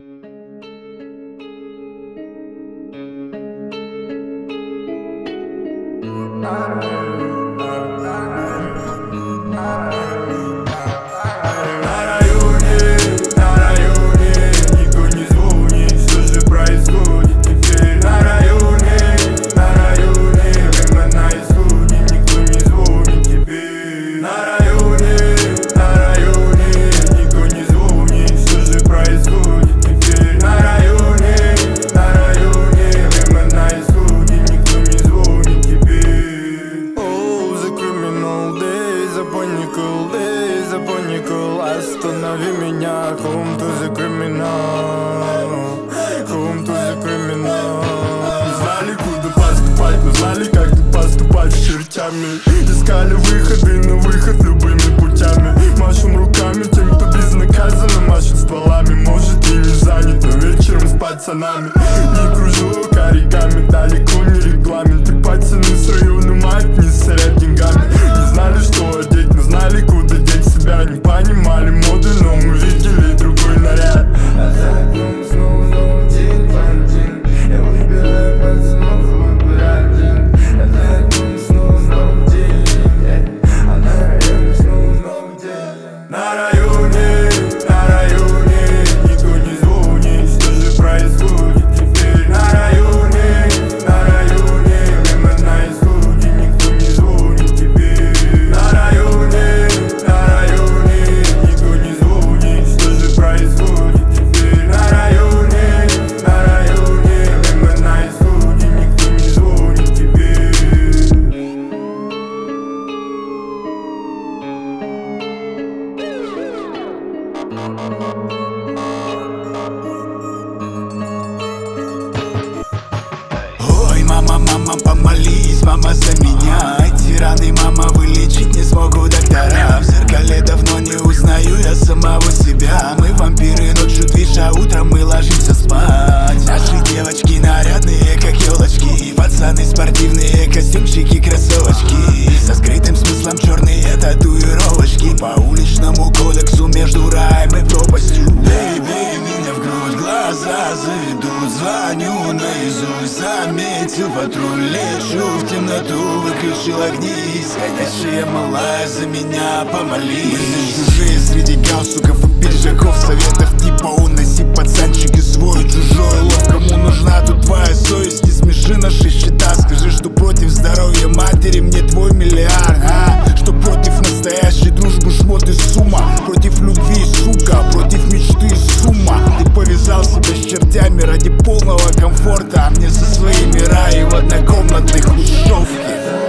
Останови меня, home to the criminal, home to the criminal. Не знали, куда поступать, но знали, как не поступать с чертями. Искали выходы на выход любыми путями. Машем руками тем, кто безнаказанно машет стволами. Может и не занят, но вечером с пацанами. Не кружу оригами, далеко не регламент. И пацаны с района мать не сорят деньгами. Не знали, что одеть, но знали, куда деть себя. Не понимали моды, но мы видели другой наряд. А за окном снова новый день, блондин. Я выбираю пацанов, выбираю один. А за окном снова новый день. А на районе снова новый день. На районе никто не звонит. Что же происходит теперь? На районе время на исходе. Никто не звонит теперь. На районе никто не звонит. Что же происходит теперь? На районе время на исходе. Никто не звонит теперь. Ой, мама, помолись, мама, за меня. Эти раны, мама, вылечить не смогут доктора. В зеркале давно не узнаю я самого себя. Мы вампиры ночью движа, утром мы ложимся спать. Наши девочки нарядные, как елочки. И пацаны спортивные, костюмчики, кроссовочки. Со скрытым смыслом черные татуировочки. По уличному кодексу между раем и пропастью. Бей меня в грудь, глаза заведут. Звоню наизусть, заметил патруль. Лечу в темноту, выключил огни. Сходящая малая, за меня помолись. Мы здесь чужие среди галстуков и пиджаков. Советов типа уноси, пацанчики, свой чужой лов. Кому нужна тут твоя совесть? Не смеши наши счета. Скажи, что против здоровья матери мне твой миллиард, что против настоящей дружбы шмот и сумма. Против любви, сука, против мечты сумма. Ты повязал себя с чертями ради полного комфорта, а мне со своими раи в однокомнатной хрущевке.